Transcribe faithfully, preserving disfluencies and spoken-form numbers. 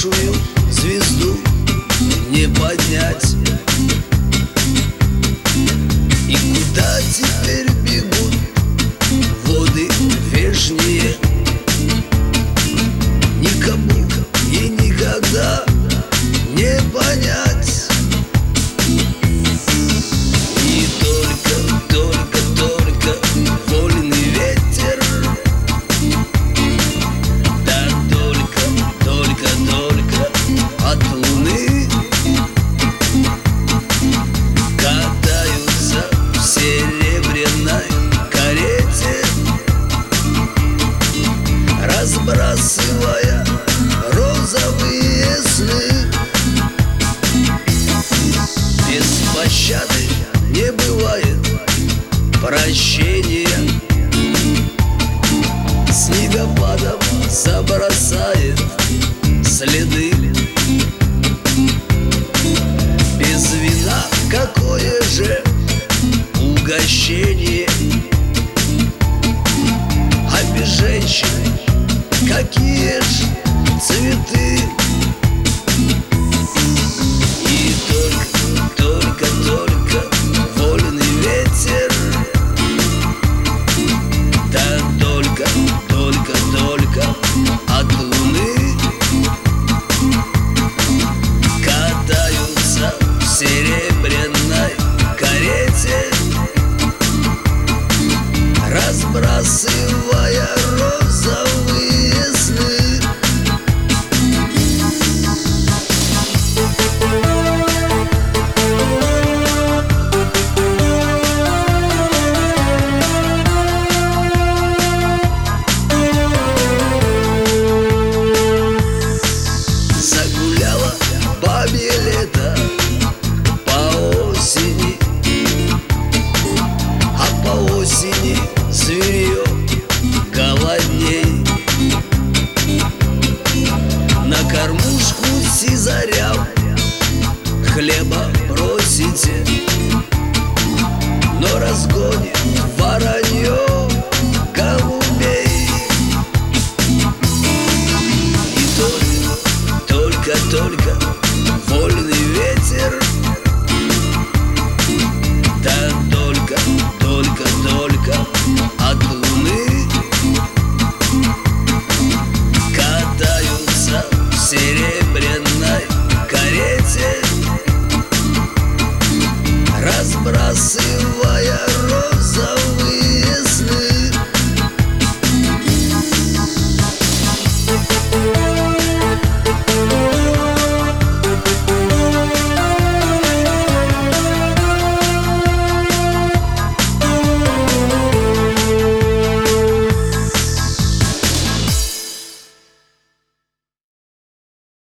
погасшую звезду не поднять. И куда теперь бегут воды вешние? Никому и никогда не понять. И только, только, только вольный ветер, да только, только, только от луны катаются в серебряной карете, разбрасывая розовые сны. Без пощады не бывает прощения, снегопадом забросает следы. Без вина какое же угощение, а без женщины какие ж цветы. И только, только, только вольный ветер, да только, только, только от луны катаются в серебряной карете, разбрасывая розовые сны. Загуляла бабье лето по осени, а по осени зверье голодней. На кормушку сизарям хлеба просите, но разгонит воронье голубей. И только, только, только